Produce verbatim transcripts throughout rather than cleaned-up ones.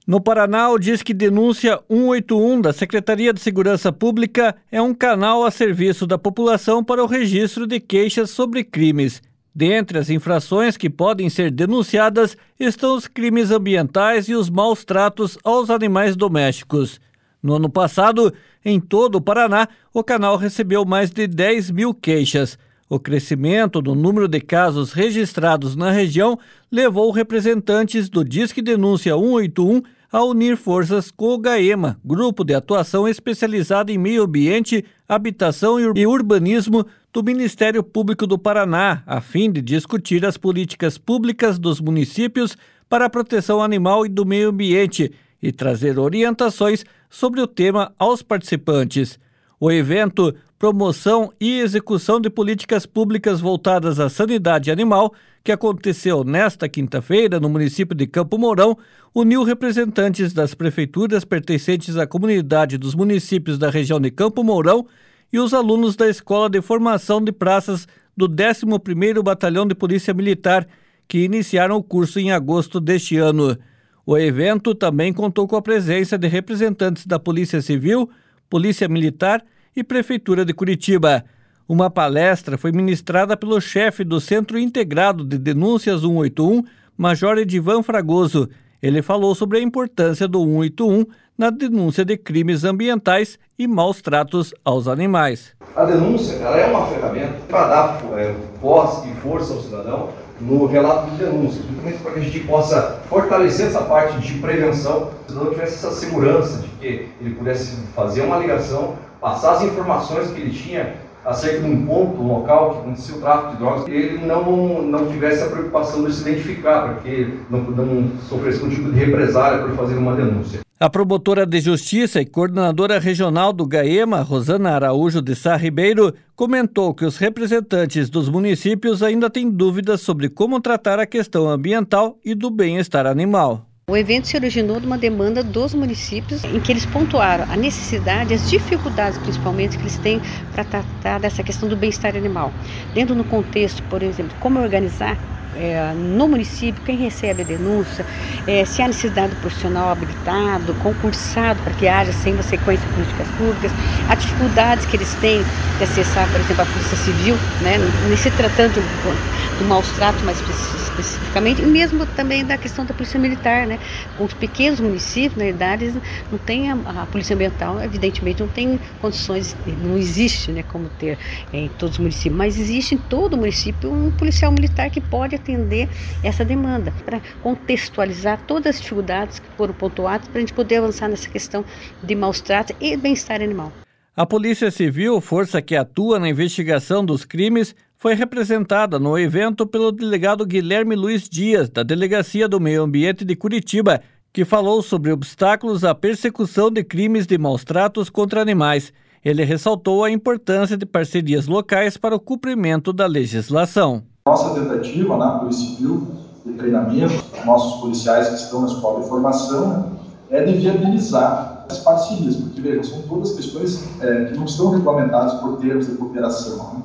No Paraná, o Disque Denúncia cento e oitenta e um da Secretaria de Segurança Pública é um canal a serviço da população para o registro de queixas sobre crimes. Dentre as infrações que podem ser denunciadas estão os crimes ambientais e os maus tratos aos animais domésticos. No ano passado, em todo o Paraná, o canal recebeu mais de dez mil queixas. O crescimento do número de casos registrados na região levou representantes do Disque Denúncia cento e oitenta e um a unir forças com o GAEMA, Grupo de Atuação Especializado em Meio Ambiente, Habitação e Urbanismo do Ministério Público do Paraná, a fim de discutir as políticas públicas dos municípios para a proteção animal e do meio ambiente e trazer orientações sobre o tema aos participantes. O evento Promoção e Execução de Políticas Públicas Voltadas à Sanidade Animal, que aconteceu nesta quinta-feira no município de Campo Mourão, uniu representantes das prefeituras pertencentes à comunidade dos municípios da região de Campo Mourão e os alunos da Escola de Formação de Praças do décimo primeiro Batalhão de Polícia Militar, que iniciaram o curso em agosto deste ano. O evento também contou com a presença de representantes da Polícia Civil, Polícia Militar e Prefeitura de Curitiba. Uma palestra foi ministrada pelo chefe do Centro Integrado de Denúncias cento e oitenta e um, Major Edivan Fragoso. Ele falou sobre a importância do cento e oitenta e um na denúncia de crimes ambientais e maus tratos aos animais. A denúncia, ela é uma ferramenta para dar é, voz e força ao cidadão no relato de denúncia, justamente para que a gente possa fortalecer essa parte de prevenção, se o cidadão tivesse essa segurança de que ele pudesse fazer uma ligação, passar as informações que ele tinha acerca de um ponto, um local que acontecia o tráfico de drogas, ele não, não tivesse a preocupação de se identificar, para que ele não, não sofresse algum tipo de represália por fazer uma denúncia. A promotora de Justiça e coordenadora regional do GAEMA, Rosana Araújo de Sá Ribeiro, comentou que os representantes dos municípios ainda têm dúvidas sobre como tratar a questão ambiental e do bem-estar animal. O evento se originou de uma demanda dos municípios em que eles pontuaram a necessidade, as dificuldades principalmente que eles têm para tratar dessa questão do bem-estar animal. Dentro no contexto, por exemplo, como organizar é, no município, quem recebe a denúncia, é, se há necessidade do profissional habilitado, concursado para que haja sempre uma sequência de políticas públicas, as dificuldades que eles têm de acessar, por exemplo, a Polícia Civil, né, nem se tratando do, do maus tratos, mas especificamente, e mesmo também da questão da Polícia Militar, né? Os pequenos municípios, na verdade, não tem a, a Polícia Ambiental, evidentemente não tem condições, não existe, né, como ter é, em todos os municípios, mas existe em todo o município um policial militar que pode atender essa demanda, para contextualizar todas as dificuldades que foram pontuadas, para a gente poder avançar nessa questão de maus tratos e bem-estar animal. A Polícia Civil, força que atua na investigação dos crimes, foi representada no evento pelo delegado Guilherme Luiz Dias, da Delegacia do Meio Ambiente de Curitiba, que falou sobre obstáculos à persecução de crimes de maus tratos contra animais. Ele ressaltou a importância de parcerias locais para o cumprimento da legislação. Nossa tentativa na Polícia Civil de treinamento, nossos policiais que estão na escola de formação, é de viabilizar as parcerias, porque veja, são todas questões é, que não estão regulamentadas por termos de cooperação, né?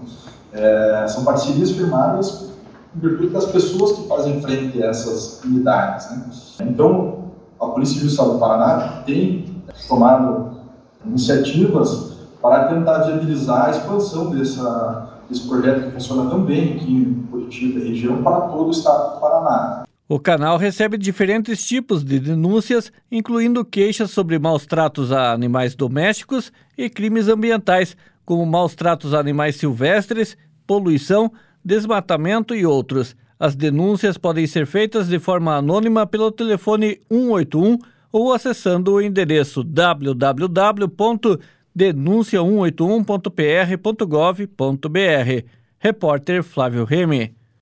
É, são parcerias firmadas em virtude das pessoas que fazem frente a essas unidades, né? Então, a Polícia Civil do Estado do Paraná tem tomado iniciativas para tentar viabilizar a expansão dessa, desse projeto que funciona tão bem aqui em Curitiba e região para todo o Estado do Paraná. O canal recebe diferentes tipos de denúncias, incluindo queixas sobre maus tratos a animais domésticos e crimes ambientais, como maus tratos a animais silvestres, poluição, desmatamento e outros. As denúncias podem ser feitas de forma anônima pelo telefone cento e oitenta e um ou acessando o endereço w w w ponto denúncia cento e oitenta e um ponto p r ponto gov ponto b r. Repórter Flávio Remy.